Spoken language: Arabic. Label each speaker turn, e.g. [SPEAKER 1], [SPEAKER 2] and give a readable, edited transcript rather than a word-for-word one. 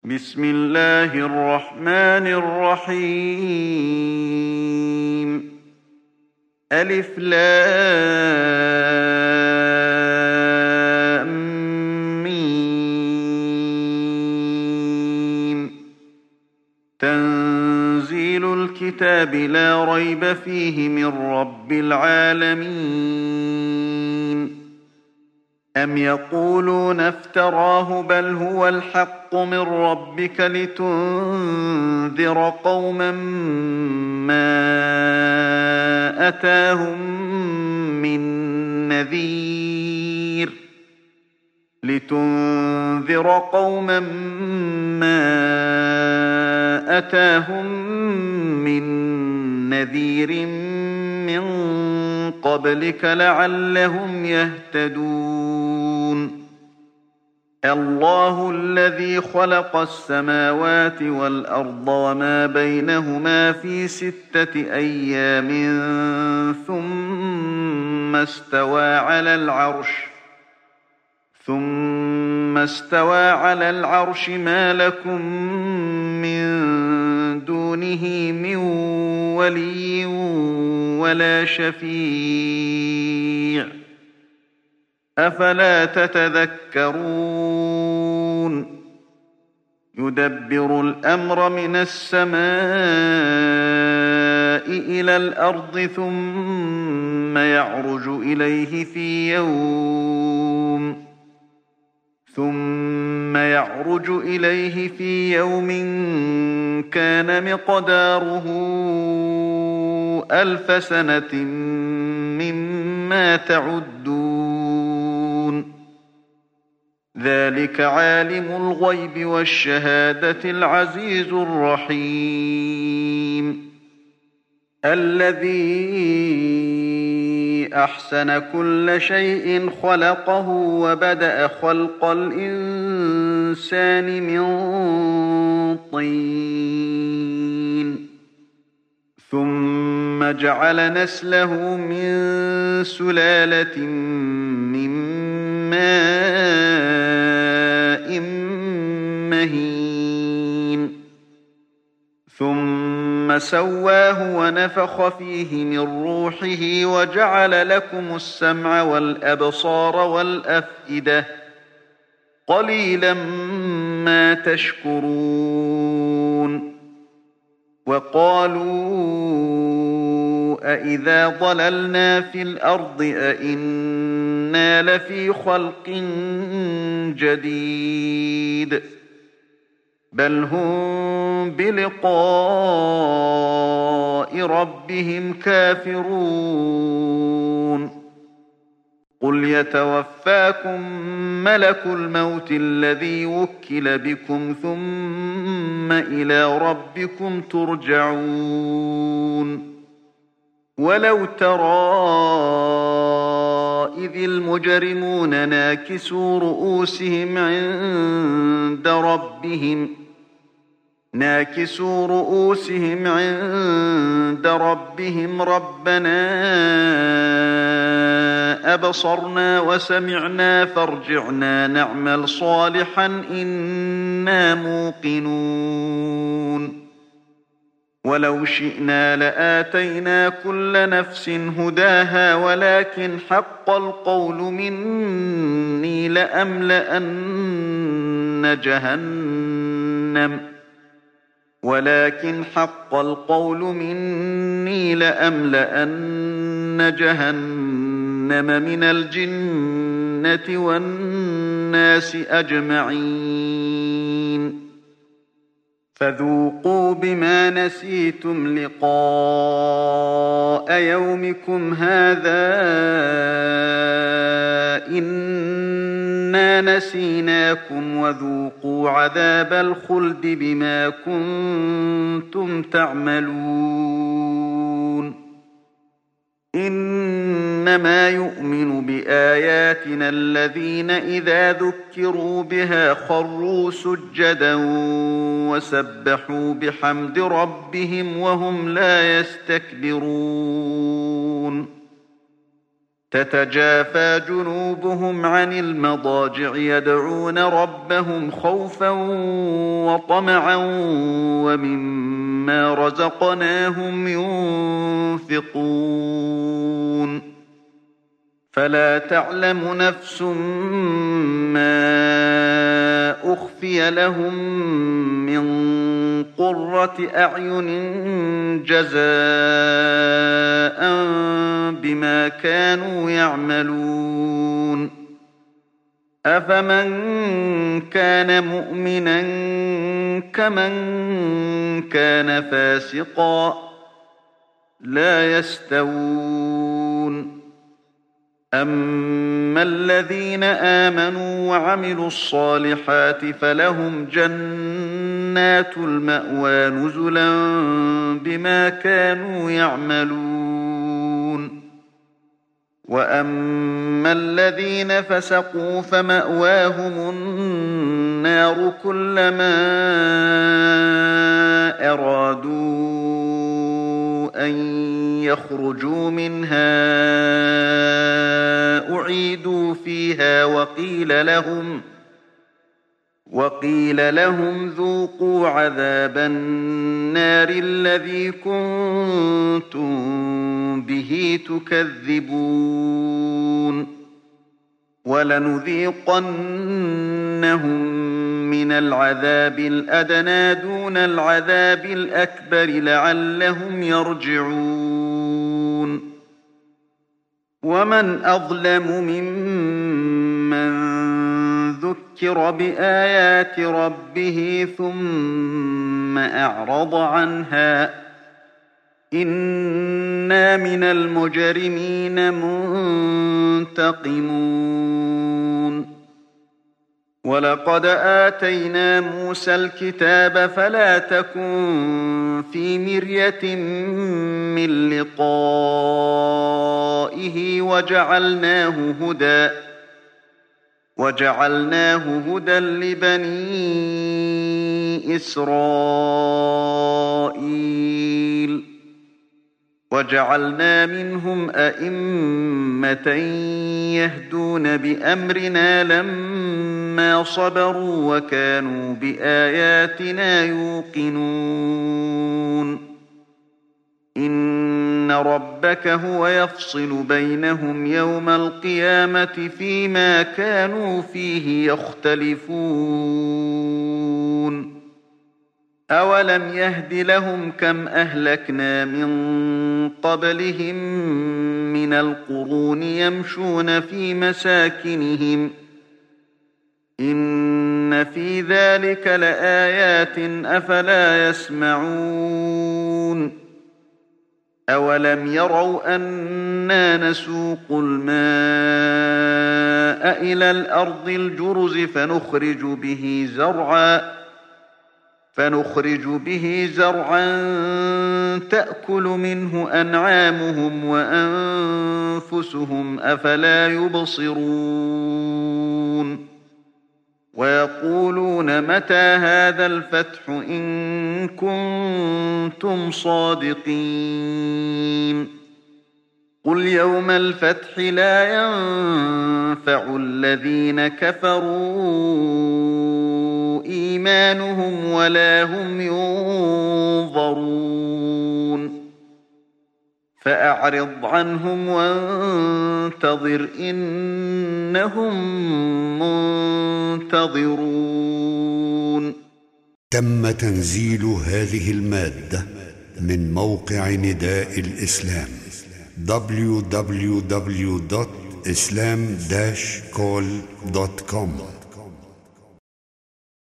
[SPEAKER 1] بسم الله الرحمن الرحيم. ألف لام ميم. تنزيل الكتاب لا ريب فيه من رب العالمين. أم يقولون افتراه بل هو الحق من ربك لتنذر قوما ما أتاهم من نذير من قبلك لعلهم يهتدون. الله الذي خلق السماوات والأرض وما بينهما في 6 أيام ثم استوى على العرش ما لكم من دونه من ولي ولا شفيع أفلا تتذكرون. يدبر الأمر من السماء إلى الأرض ثم يعرج إليه في يوم كان مقداره 1000 سنة مما تعدون. ذلك عالم الغيب والشهادة العزيز الرحيم. الذي أحسن كل شيء خلقه وبدأ خلق الإنسان من طين ثم جعل نسله من سلالة من ماء مهين ثم سواه ونفخ فيه من روحه وجعل لكم السمع والأبصار والأفئدة قليلا ما تشكرون. وقالوا أإذا ضللنا في الأرض أإنا لفي خلق جديد بل هم بلقاء ربهم كافرون. قل يتوفاكم ملك الموت الذي وكل بكم ثم إلى ربكم ترجعون. ولو ترى إذ المجرمون ناكسوا رؤوسهم عند ربهم ربنا أبصرنا وسمعنا فارجعنا نعمل صالحا إنا موقنون. ولو شئنا لآتينا كل نفس هداها ولكن حق القول مني لأملأن جهنم من الجنة والناس أجمعين. فذوقوا بما نسيتم لقاء يومكم هذا إنا نسيناكم وذوقوا عذاب الخلد بما كنتم تعملون. إنما يؤمن بآياتنا الذين إذا ذكروا بها خروا سجدا وسبحوا بحمد ربهم وهم لا يستكبرون. تتجافى جنوبهم عن المضاجع يدعون ربهم خوفا وطمعا ومما رزقناهم ينفقون فلا تعلم نفس ما أخفي لهم من قرة أعين جزاء بما كانوا يعملون أفمن كان مؤمنا كمن كان فاسقا لا يستوون أما الذين آمنوا وعملوا الصالحات فلهم جنات المأوى نزلا بما كانوا يعملون وأما الذين فسقوا فمأواهم النار كلما أرادوا أن يخرجوا منها أعيدوا فيها وقيل لهم ذوقوا عذاب النار الذي كنتم به تكذبون ولنذيقنهم من العذاب الأدنى دون العذاب الأكبر لعلهم يرجعون ومن أظلم ممن ذكر بآيات ربه ثم أعرض عنها إنا من المجرمين منتقمون ولقد آتينا موسى الكتاب فلا تكن في مرية من لقائه وجعلناه هدى لبني إسرائيل وجعلنا منهم أئمة يهدون بأمرنا لما صبروا وكانوا بآياتنا يوقنون إن ربك هو يفصل بينهم يوم القيامة فيما كانوا فيه يختلفون أولم يهد لهم كم أهلكنا من قبلهم من القرون يمشون في مساكنهم إن في ذلك لآيات أفلا يسمعون أولم يروا أنا نسوق الماء إلى الأرض الجرز فنخرج به زرعا تأكل منه أنعامهم وأنفسهم أفلا يبصرون ويقولون متى هذا الفتح إن كنتم صادقين قل يوم الفتح لا ينفع الذين كفروا إيمانهم ولا هم ينظرون فأعرض عنهم وانتظر إنهم منتظرون.
[SPEAKER 2] تم تنزيل هذه المادة من موقع نداء الإسلام www.islam-call.com